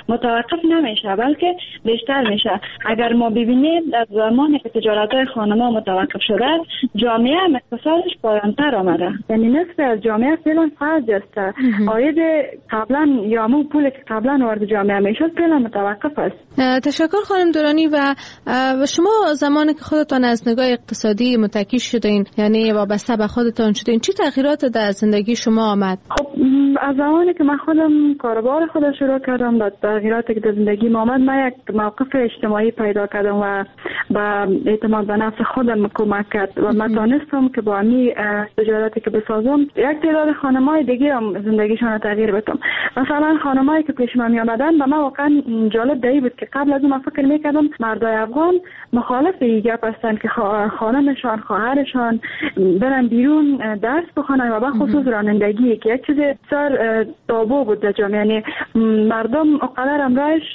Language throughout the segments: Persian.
متوقف نمیشه بلکه بیشتر میشه. اگر ما ببینیم در زمانی که تجارت‌های خانم‌ها متوقف شده جامعه هم اقتصادش پایان‌تر آمده، یعنی نصف از جامعه فعلا فقر است. عاید قبلا یا همون پولی که قبلا وارد جامعه میشد فعلا متوقف است. تشکر خانم درانی. و شما زمانی که خودتان از نگاه اقتصادی متکی شدین، یعنی وابسته به خودتان شدین، چی تغییرات در زندگی شما آمد؟ خب از زمانی که من خودم کاروبار خودم شروع کردم، با تغییراتی که در زندگی ما آمد، من یک موقف اجتماعی پیدا کردم و با اعتماد به نفس خودم کمک کرد و من تانستم که با همین تجارتی که بسازم یک تعداد خانم‌های دیگه هم زندگیشون رو تغییر بدم. مثلا خانمایی که پیش من می آمدن و من واقعا جالب دی بود که قبل از اون فکر می‌کردم مردای افغان مخالف این گپ هستن که خانمشان خواهرشان برن بیرون درس بخونن و به خصوص رانندگی که یک چیز بسیار تابو بود در جامعه. یعنی مردم اقدر امرایش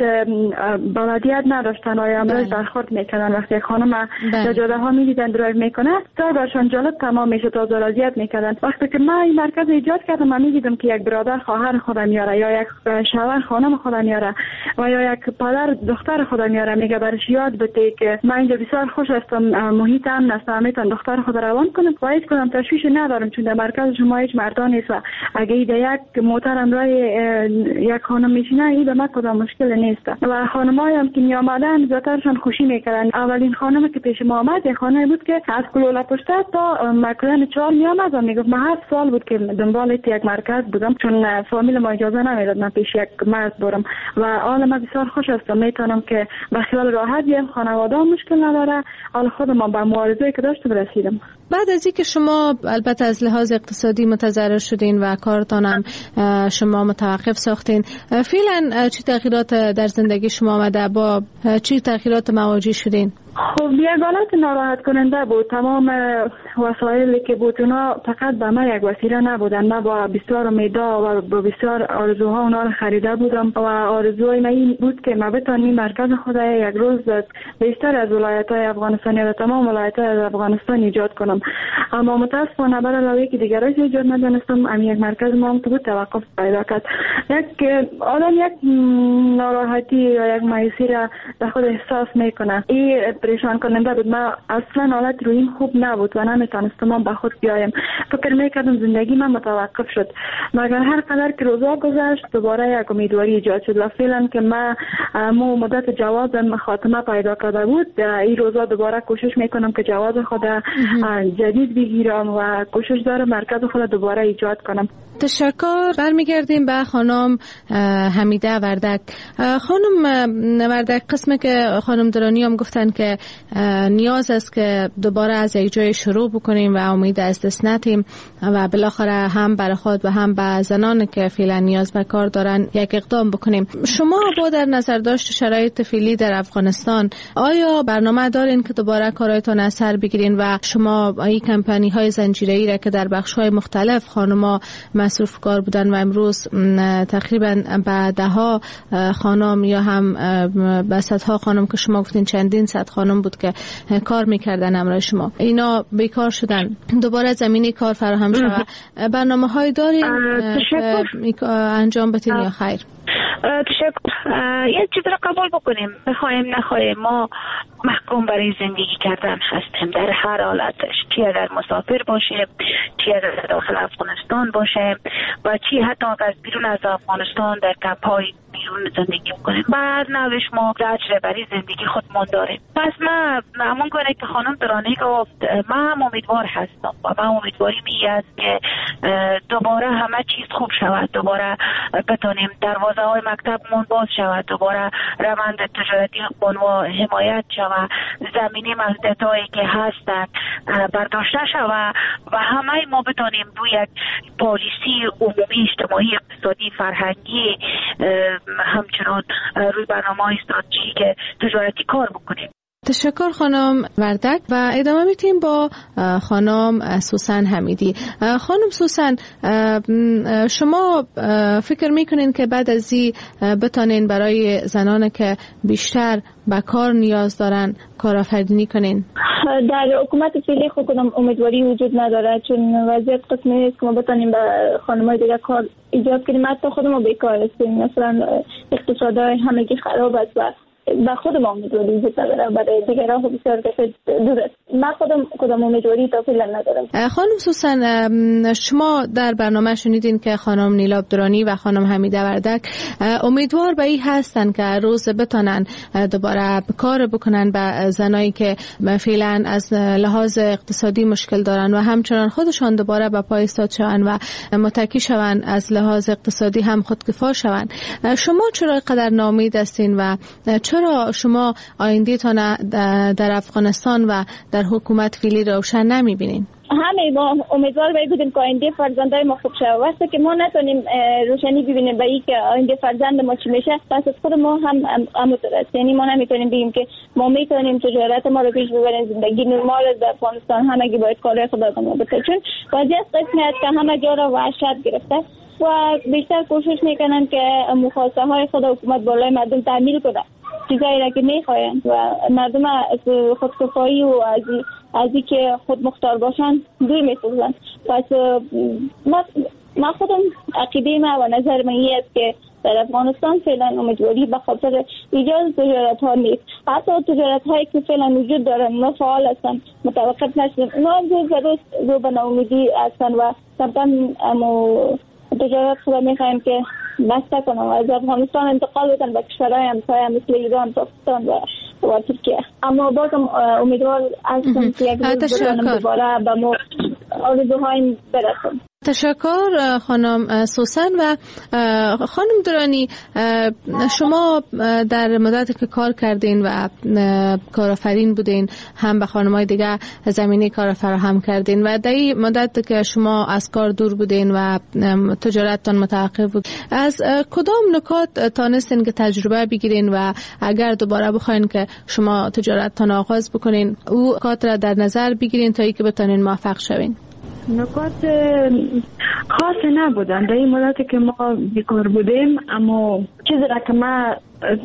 بلدیت نداشتن و امرایش برخورد میکنن. وقتی خانم در جاده ها میدیدن درایو میکنه بسیار برشان جالب تمام میشه تا اذیت میکردن. وقتی که من این مرکز ایجاد کردم من میدیدم که یک برادر خواهر خودم میاره یا یک شوهر خانم خودم میاره و یا یک پدر دختر خودم میاره، میگه برش یاد بده که من اینجا بسیار خوش هستم، محیط امن است، میتونم دختر خود روان کنم و هیچ کدام تشویش ندارم چون در مرکز شما هیچ مردان نیست و اگه یک محترم رای یک خانم میشینه این به من کدام مشکل نیست. و خانمایی هم که می آمدن زیادترشان خوشی میکردن. اولین خانمی که پیش ما آمد یک خانمی بود که از کلوله پشته تا مکران 4 می آمد و میگفت من 7 سال بود که دنبال یک مرکز بودم چون فامیل ما اجازه نمیداد من پیش یک مرد برم و حال من بسیار خوش هستم، میتونم که به خیال راحت بیام، خانواده مشکل نداره، حال خودم با معارضه‌ای که داشتم رسیدم. بعد از اینکه شما البته از لحاظ اقتصادی متضرر شدین و کارتان هم شما متوقف ساختین، فعلا چه تغییرات در زندگی شما آمده؟ با چه تغییرات مواجه شدین؟ خب یک حالت ناراحت کننده بود. تمام وسایلی که بود اونا فقط به من یک وسیله نبودن. من با بسیار امیدها و با بسیار آرزوها اونا رو خریده بودم و آرزوهای من این بود که من بتونم مرکز خود یک روز بیشتر از ولایت‌های افغانستان یا تمام ولایت‌های افغانستان ایجاد کنم. اما متاسفانه برای علاوه که دیگرش ایجاد ندانستم، همین یک مرکز ما هم تو توقف پیدا کرد. یک ناراحتی یا یک مایوسی را در خود احساس میکنه. این پریشان کننده بود. من اصلا حالت رویم خوب نبود و نمیتونستم به خود بیایم. فکر میکردم زندگی من متوقف شد، مگر هر قدر که روزا گذشت دوباره یک امیدواری ایجاد شد و فعلا که من مدت جوازم خاتمه پیدا کرده بود، این روزا دوباره کوشش میکنم که جواز خود جدید بگیرم و کوشش دارم مرکز خود دوباره ایجاد کنم. تشکر. برمیگردیم به خانم حمیده وردک. خانم وردک، قسمی که خانم درانی هم گفتن که نیاز است که دوباره از یک جای شروع بکنیم و امید از دست ندیم و بالاخره هم برای خود و هم به زنان که فعلا نیاز به کار دارن یک اقدام بکنیم. شما با در نظر داشت شرایط فعلی در افغانستان آیا برنامه دارین که دوباره کارایتان از سر بگیرین و شما این کمپانی های زنجیره‌ای را که در بخش های مختلف خانم‌ها مصروف کار بودن و امروز تقریبا به ده‌ها خانم یا هم به صدها خانم که شما گفتین چندین صد خانم بود که کار میکردن همراه شما، اینا بیکار شدن، دوباره زمینه کار فراهم شود، برنامه‌های دارین انجام بدین یا خیر؟ تشکر. یک چیز را قبول بکنیم، بخوایم نخواهیم ما محکوم برای زندگی کردن هستیم در هر حالتش، چی در مسافر باشه، چی در داخل افغانستان باشه و چی حتی از بیرون از افغانستان در کمپ‌های بیرون زندگی کنیم. بعد نوش ما زجر برای زندگی خودمون داریم. پس من همون گونه که خانم درانی گفت من هم امیدوار هستم و من امیدواری می است که دوباره همه چیز خوب شود، دوباره بتونیم دروازه های مکتبمون باز شود، دوباره روند تجارتی خودمون حمایت شود، زمینی محدودیتایی که هستند برداشته شود و همه ما بتونیم روی یک پالیسی عمومی اجتماعی اقتصادی فرهنگی همچنان روی برنامه‌های استراتژیک تجارتی کار بکنیم. تشکر خانم وردک و ادامه میتیم با خانم سوسن حمیدی. خانم سوسن، شما فکر میکنین که بعد از این بتانین برای زنان که بیشتر به کار نیاز دارن کارآفرینی کنین؟ در حکومت فعلی خود کدام امیدواری وجود نداره، چون وضعیت قسمی است که ما بتانیم به خانم‌های دیگه کار ایجاد کنیم. حتی خود ما بیکار هستیم، مثلا اقتصادهای همگی خراب است و به خود ما امیدواری وجود نداره، برای دیگران خود بسیار کسی دور است. من خودم کدام امیدواری تا فعلا ندارم. خانم سوسن، شما در برنامه شنیدین که خانم نیلا عبدرانی و خانم حمیده وردک امیدوار به این هستن که روز بتونن دوباره کار بکنن به زنایی که فعلا از لحاظ اقتصادی مشکل دارن و همچنان خودشان دوباره به پای ایستاد شون و متکی شون، از لحاظ اقتصادی هم خودکفا شون. شما چرا قدر ناامید هستین و چرا شما آینده‌تان در افغانستان و در حکومت فعلی روشن نمی‌بینین؟ همه ما امیدوار بودیم که آینده فرزندای ما خوب شه. وقتی که ما نتونیم روشنی ببینیم به این که آینده فرزند ما چی میشه، پس از خود ما هم همونطور است. یعنی ما نمیتونیم بگیم که ما میتونیم تجارت ما رو پیش ببریم، زندگی نرمال در افغانستان همگی باید کارهای خود ما بکنه، چون وضعیت قسمی است که همه جا را وحشت گرفته و بیشتر کوشش میکنن که مخواستهای های خود حکومت بالای مردم تعمیل کنه، چیزایی را که میخواین و مردم از خودکفایی و از این که خود مختار باشن دور میسازن. پس من خودم عقیده من و نظر من این است که در افغانستان فعلا امیدواری به خاطر ایجاد تجارت ها نیست. حتی تجارت هایی که فعلا وجود دارن اونا فعال هستن، متوقف نشدن، اونا روز به روز رو به ناامیدی هستن و طبعا تجارت خدا میخوایم که بسته کنم و از افغانستان انتقال بدن به کشورهای همسایه مثل ایران، پاکستان و ترکیه. اما بازم امیدوار هستم که یک روز بتونم دوباره به ما آرزوهایم برسم. تشکر خانم سوسن. و خانم درانی، شما در مدتی که کار کردین و کارآفرین بودین، هم به خانم‌های دیگه زمینه کار فراهم کردین و در این مدت که شما از کار دور بودین و تجارتتان متوقف بود، از کدام نکات تانستین که تجربه بگیرین و اگر دوباره بخواین که شما تجارتتان آغاز بکنین، او نکات را در نظر بگیرین تا اینکه بتونین موفق شوین؟ نکات خاصی نبودن در این مدتی که ما بیکار بودیم، اما چیزی را که من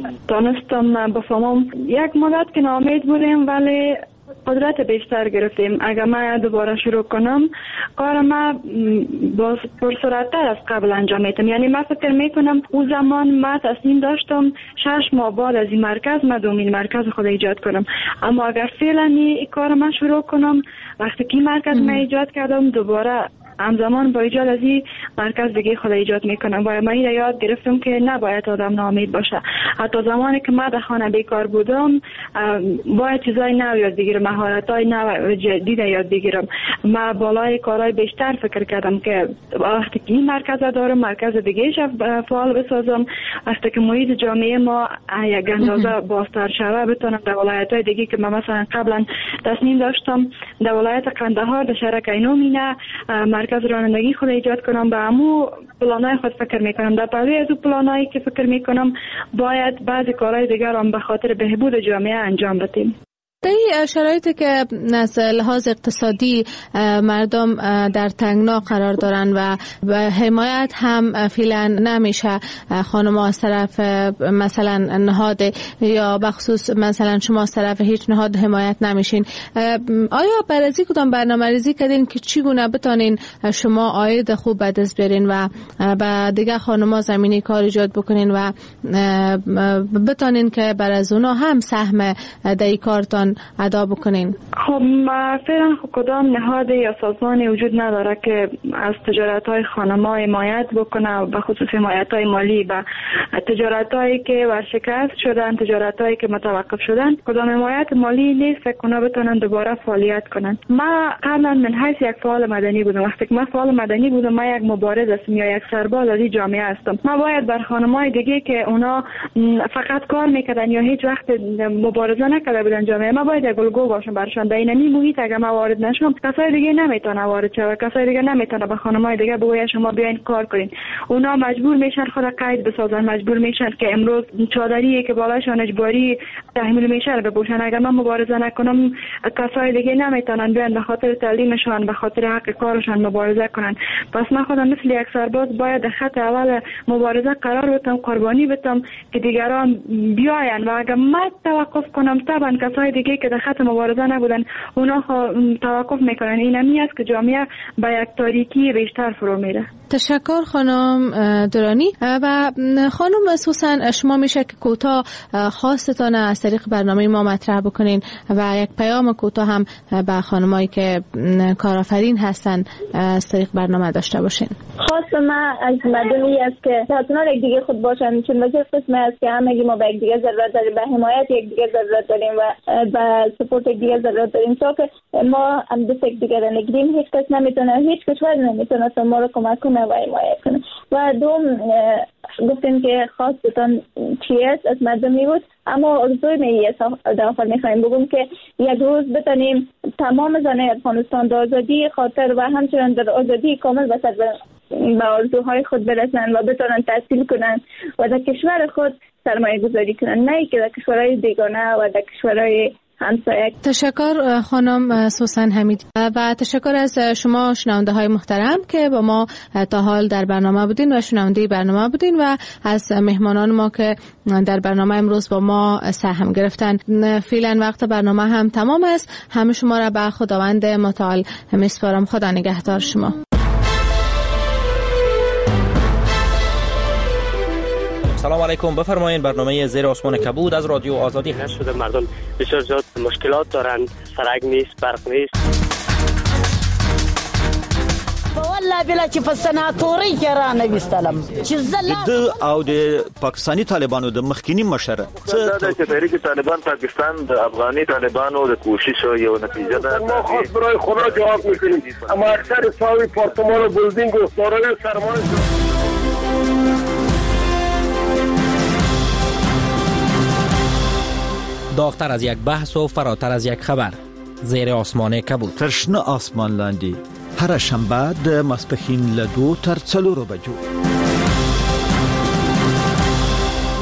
دانستم بفهمم، یک مدت که ناامید بودیم ولی قدرت بیشتر گرفتیم. اگر من دوباره شروع کنم کار ما باز پرسرعتر از قبل انجام میدم. یعنی من فکر میکنم اون زمان من تصمیم داشتم 6 ماه بعد از این مرکز من دومین مرکز خود ایجاد کنم، اما اگر فعلا این کار من شروع کنم، وقتی که مرکز من ایجاد کردم دوباره همزمان با ایجاد از این مرکز دیگه خود ایجاد میکنم و من یاد گرفتم که نباید آدم ناامید باشه. حتی زمانی که من در خانه بیکار بودم باید چیزای نو یاد بگیرم، مهارت‌های نو جدید یاد بگیرم. من بالای کارهای بیشتر فکر کردم که وقتی که این مرکز دارم مرکز دیگه فعال بسازم، وقتی که محیط جامعه ما یک اندازه بازتر شوه بتونم در ولایت‌های دیگه که من مثلا قبلا تصمیم داشتم در ولایت قندهار در شهر کینومینه مرکز رانندگی خود ایجاد کنم، به همو پلانای خود فکر میکنم. در پهلوی از اون پلانایی که فکر میکنم باید بعضی کارهای دیگر هم به خاطر بهبود جامعه انجام بدیم. در شرایطی که از لحاظ اقتصادی مردم در تنگنا قرار دارن و حمایت هم فعلا نمیشه خانم از طرف مثلا نهاد یا بخصوص مثلا شما از طرف هیچ نهاد حمایت نمیشین، آیا برای کدام برنامه‌ریزی کردین که چگونه بتونین شما عاید خوب به دست بیارین و به دیگه خانم‌ها زمینه کار ایجاد بکنین و بتونین که برای اونا هم سهم در کارتان ادا بکنین؟ خب فعلا کدام نهاد یا سازمانی وجود نداره که از تجارت‌های خانم‌ها حمایت بکنه، به خصوص حمایت‌های مالی و تجارت‌هایی که ورشکست شدن، تجارت‌هایی که متوقف شدن. کدام حمایت مالی نیست فکر کنم بتونن دوباره فعالیت کنن. ما قبلا من حیث یک فعال مدنی بودم، وقتی که من فعال مدنی بودم من یک مبارز هستم یا یک سرباز از جامعه هستم. ما باید بر خانم‌های دیگه که اونا فقط کار میکردن یا هیچ وقت مبارزه نکرده بودن جامعه، ما باید گلگو باشم برشان. در این محیط اگر ما وارد نشم کسای دیگه نمیتونه وارد شه، کسای دیگه نمیتونه به خانم‌های دیگه بگه شما بیاین کار کنین. اونا مجبور میشن خود قید بسازن، مجبور میشن که امروز چادری که بالاشون اجباری تحمیل میشه رو بپوشن. اگر من مبارزه نکنم کسای دیگه نمیتونن بیان به خاطر تعلیمشون، به خاطر حق کارشون مبارزه کنن. پس من خودم مثل یک سرباز باید خط اول مبارزه قرار بدم، قربانی بدم که دیگران بیاین و اگر من توقف کنم طبعا کسای دیگه دیگه که در خط مبارزه نبودن اونا توقف میکنن. این همی است که جامعه به یک تاریکی بیشتر فرو میره. تشکر خانم درانی. و خانم سوسن، شما میشه که کوتاه خواستتان از طریق برنامه ما مطرح بکنین و یک پیام کوتاه هم به خانمایی که کارآفرین هستن از طریق برنامه داشته باشین. خواست من از مردمی است که در کنار یک دیگه خود باشن، چون وجه قسم است که همگی ما به یک دیگه ضرورت داریم، به حمایت یک دیگه ضرورت داریم و به سپورت یک دیگه ضرورت داریم. تا که ما هم دست یک دیگه را نگیریم، هیچ کس نمیتونه، هیچ کشور نمیتونه ما رو کمک کنه و حمایت کنه. و دوم گفتیم که خواستتان چی است از مردمی بود، اما ارزوی میه در آخر میخوایم بگم که یک روز بتانیم تمام زنای افغانستان در آزادی خاطر و همچنان در آزادی کامل به آرزوهای خود برسن و بتانن تحصیل کنن و در کشور خود سرمایه گذاری کنن، نه که در کشورهای بیگانه و در کشورهای همسایه. تشکر خانم سوسن حمیدی و تشکر از شما شنونده های محترم که با ما تا حال در برنامه بودین و شنونده برنامه بودین و از مهمانان ما که در برنامه امروز با ما سهم گرفتن. فعلا وقت برنامه هم تمام است. همه شما را به خداوند متعال میسپارم. خدا نگهدار شما. سلام علیکم، بفرمایید. برنامه زیر آسمان کبود از رادیو آزادی هست. مردم بسیار زیاد مشکلات دارند، سرک نیست، برق نیست. والله بلا چې په سناتوري کې را نه وستلم چې د او د پاکستانی طالبانو د مخکینی مشر چې تحریک طالبان پاکستان د افغاني طالبانو د کوشش یو نتیجه ده. ما خود برای خدا جواب میکنیم، اما اکثر ساوی پارتمان و بلدینگ و سارای سرمایه داغتر از یک بحث و فراتر از یک خبر. زیر آسمان کبود. ترشنه آسمان لاندی هر شنبه د ماسپښین له 2 تر 4 بجو.